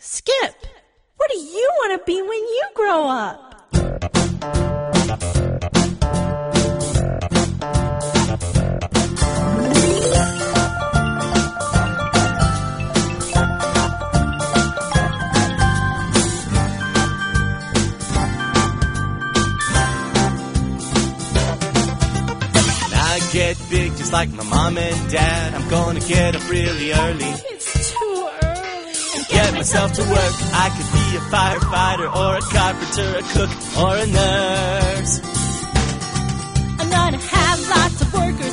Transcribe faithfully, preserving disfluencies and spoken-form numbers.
Skip, what do you want to be when you grow up? Get big just like my mom and dad. I'm gonna get up really early. It's too early. And get myself to work. I could be a firefighter or a carpenter, a cook or a nurse. I'm gonna have lots of workers